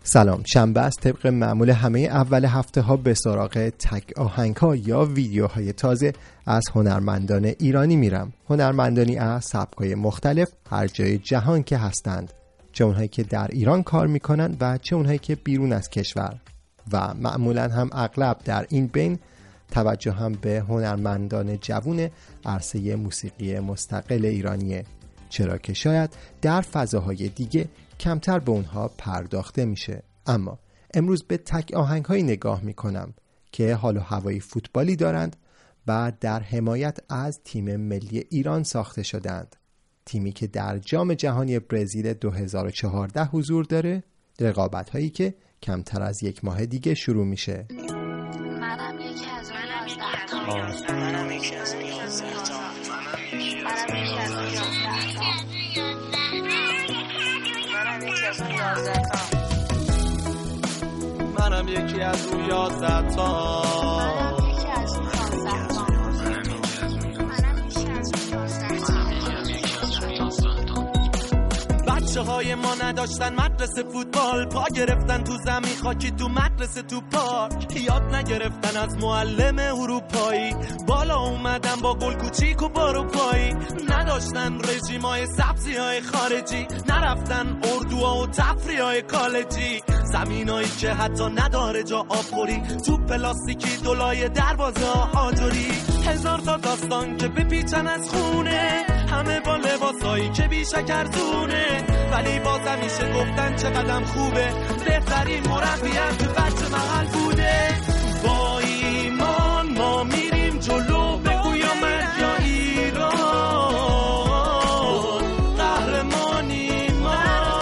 سلام، شنبه است. طبق معمول همه اول هفته ها به سراغ تک آهنگ ها یا ویدیوهای تازه از هنرمندان ایرانی میرم. هنرمندانی از سبک‌های مختلف هر جای جهان که هستند، چه اونهایی که در ایران کار میکنن و چه اونهایی که بیرون از کشور، و معمولا هم اغلب در این بین توجه هم به هنرمندان جوون عرصه موسیقی مستقل ایرانیه، چرا که شاید در فضاهای دیگه کمتر به اونها پرداخته میشه. اما امروز به تک آهنگ‌هایی نگاه میکنم که حال و هوای فوتبالی دارند و در حمایت از تیم ملی ایران ساخته شدند، تیمی که در جام جهانی برزیل 2014 حضور داره، رقابت‌هایی که کمتر از یک ماه دیگه شروع میشه. منم یکی از اون 11 تا. بچه های ما نداشتن مدرسه فوتبال، پا گرفتن تو زمین خاکی، تو مدرسه تو پارک، یاد نگرفتن از معلم اروپایی، بالا اومدن با گل کوچیک و بارو پایی، نداشتن رژیمای سبزی های خارجی، نرفتن اردوها و تفریحای کالجی، زمینایی که حتی نداره جا آبخوری، تو پلاستیکی دولای دروازه آجوری، هزار تا داستان که بپیچن از خونه، همه با لباسایی که بی شکرتونه، ولی بازم میشه گفتن چقدرم خوبه، بهترین مربی هم تو بچه محل بوده. با ایمان ما میریم جلو، بگویا مرد یا ایران، قهرمانی ما.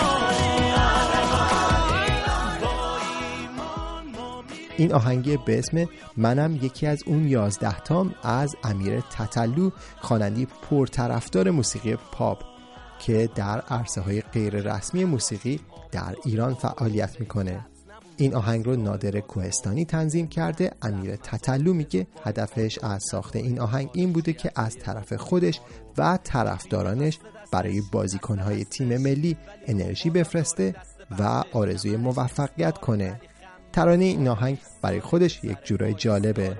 این آهنگ به اسم منم یکی از اون 11 تام از امیر تتلو، خواننده پرطرفدار موسیقی پاپ که در عرصه‌های غیر رسمی موسیقی در ایران فعالیت میکنه. این آهنگ رو نادر کوهستانی تنظیم کرده. امیر تتلو میگه هدفش از ساخت این آهنگ این بوده که از طرف خودش و طرفدارانش برای بازیکن‌های تیم ملی انرژی بفرسته و آرزوی موفقیت کنه. ترانه این آهنگ برای خودش یک جورای جالبه.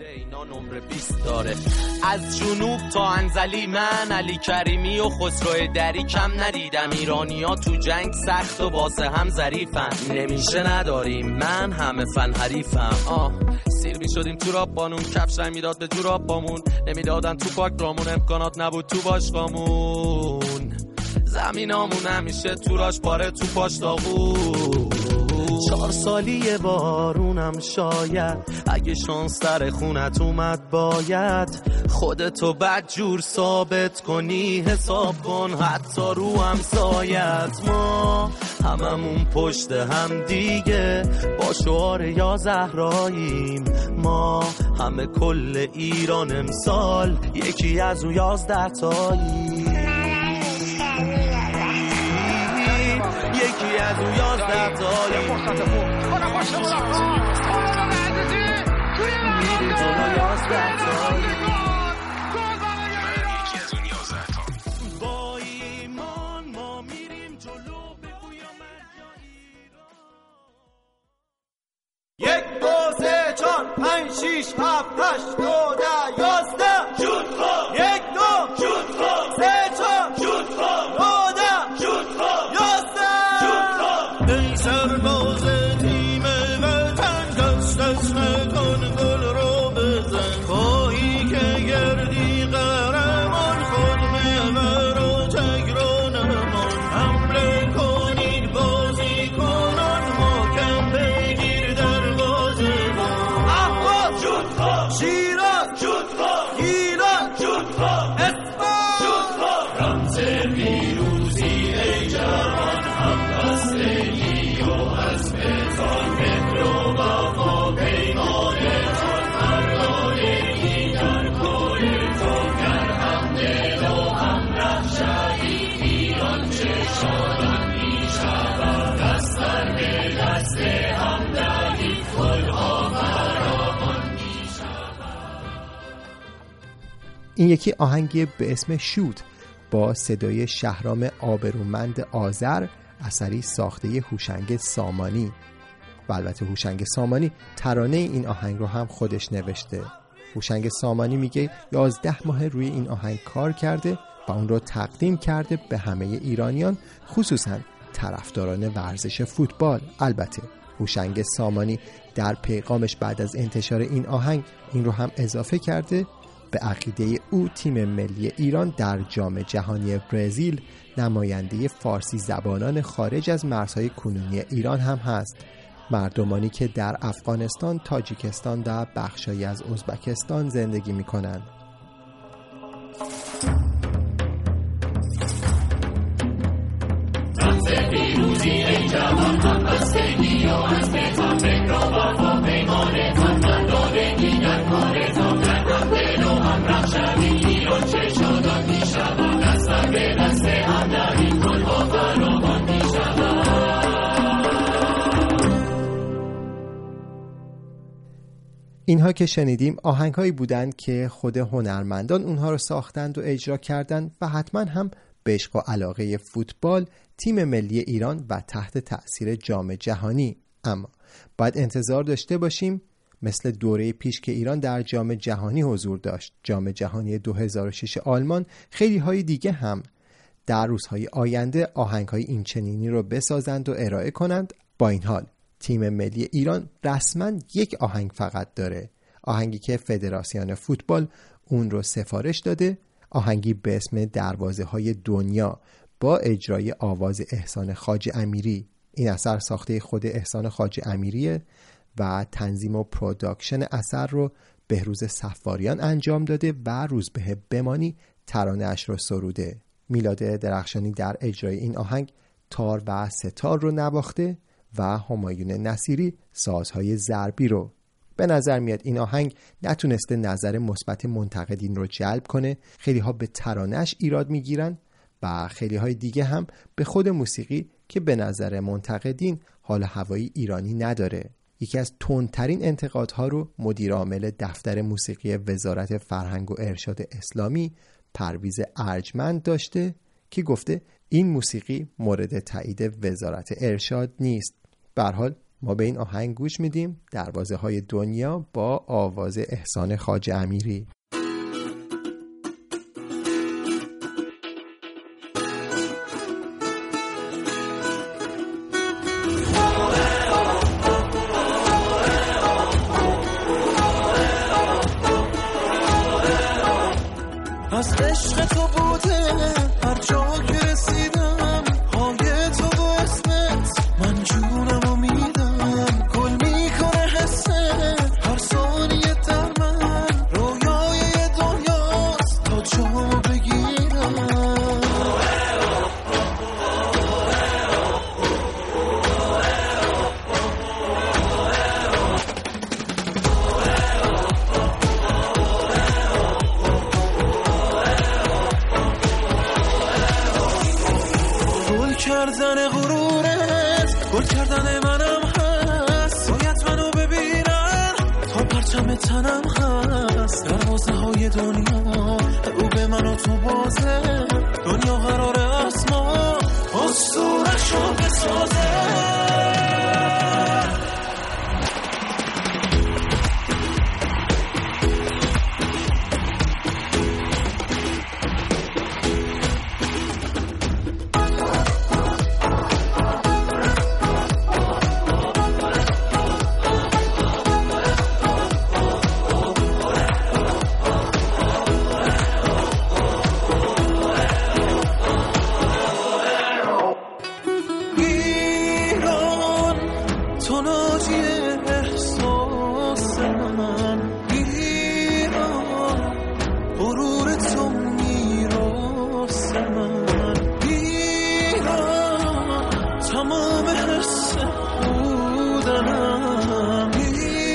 از جنوب تا انزلی من علی کریمی و خسرو دری کم ندیدم، ایرانی‌ها تو جنگ سخت و واسه هم ظریفن، نمیشه نداریم من همه فن حریفم. سیر میشدیم تو رابانون، کفش رنگ میداد به جوراب بامون، نمیدادن تو پاک رامون، امکانات نبود تو باشگاهمون، زمینامون همیشه تو راش پاره تو پاش داغون. 4 سالی بارونم شاید، اگه شانس در خونت اومد باید خودتو بدجور ثابت کنی، حساب کن حتی رو همسایت. ما هممون پشت هم دیگه با شعار یا زهراییم، ما همه کل ایران امسال یکی از اون 11 تاییم، یکی از اون 11 تاییم، میریم جلو 11 تاییم. با ایمان ما میریم جلو، بگویا مرد یا ایران. 1 2 3 4 5 6 7 8 9 10 11 شوت کن، 1 2 شوت کن، 3 4 شوت کن، 9 10 شوت کن، 11 ای سرباز تیم وطن، دست دست نکن گل رو بزن، پایی که گردی قهرمان، خود محور و تک رو نمان، حمله کنید بازی کنان، محکم بگیر دروازه بان. احمد شوت کن، شیراز شوت کن، ایران شوت کن، اسفان شوت کن، رمز پیروزی ای جوان، همدستگی و عزم تان، فکر و وفا پیمانتان، مردانگی در کار تو، گر هم دل و هم رخشایی، ایران چه شادان می شود، دست به دست همدلی، خودها فراوان می شود. این یکی آهنگی به اسم شوت با صدای شهرام آبرومند آذر، اثری ساخته هوشنگ سامانی. و البته هوشنگ سامانی ترانه این آهنگ رو هم خودش نوشته. هوشنگ سامانی میگه 11 ماه روی این آهنگ کار کرده و اون رو تقدیم کرده به همه ایرانیان، خصوصا طرفداران ورزش فوتبال. البته هوشنگ سامانی در پیغامش بعد از انتشار این آهنگ این رو هم اضافه کرده: به عقیده او تیم ملی ایران در جام جهانی برزیل نماینده فارسی زبانان خارج از مرزهای کنونی ایران هم هست. مردمانی که در افغانستان، تاجیکستان و بخشایی از ازبکستان زندگی می کنند. اینها که شنیدیم آهنگ‌هایی بودند که خود هنرمندان اونها رو ساختند و اجرا کردند و حتما هم به عشق و علاقه فوتبال، تیم ملی ایران و تحت تأثیر جام جهانی. اما باید انتظار داشته باشیم مثل دوره پیش که ایران در جام جهانی حضور داشت، جام جهانی 2006 آلمان، خیلی های دیگه هم در روزهای آینده آهنگ‌های این چنینی رو بسازند و ارائه کنند. با این حال تیم ملی ایران رسما یک آهنگ فقط داره، آهنگی که فدراسیون فوتبال اون رو سفارش داده، آهنگی به اسم دروازه های دنیا با اجرای آواز احسان خواجه امیری. این اثر ساخته خود احسان خواجه امیریه و تنظیم و پروداکشن اثر رو بهروز صفاریان انجام داده و روزبه بمانی ترانه اش رو سروده. میلاد درخشانی در اجرای این آهنگ تار و ستار رو نواخته و همایون نصیری سازهای ضربی رو. به نظر میاد این آهنگ نتونسته نظر مثبت منتقدین رو جلب کنه. خیلی ها به ترانه‌اش ایراد میگیرن و خیلی های دیگه هم به خود موسیقی که به نظر منتقدین حال هوایی ایرانی نداره. یکی از تندترین انتقادها رو مدیر عامل دفتر موسیقی وزارت فرهنگ و ارشاد اسلامی پرویز ارجمند داشته که گفته این موسیقی مورد تایید وزارت ارشاد نیست. به هر حال ما به این آهنگ گوش میدیم، دروازه های دنیا با آواز احسان خواجه امیری. از عشق تو بوده هر جا که رسیدم، پای تو و اسمت من جونمو میدم، گل میکنه حسه هر ثانیه در من، رویای دنیاست تا جامو بگیرم. کردن غرورت گل کردن منم هست، باید منو ببینن تا پرچم تنم هست، دروازه های دنیا رو به من و تو بازه، دنیا قراره از ما اسطوره‌شو بسازه. تمام حس بودنم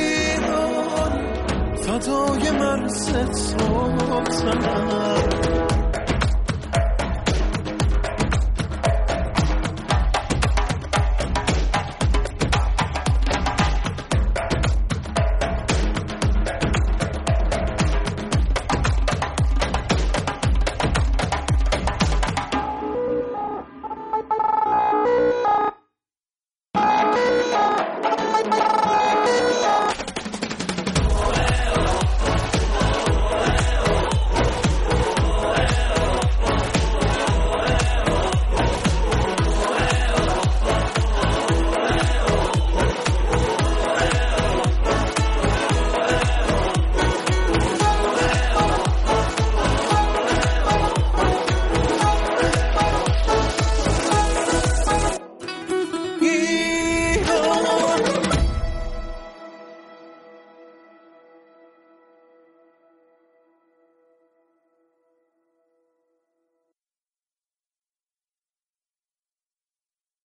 ایران، فدای مرز تو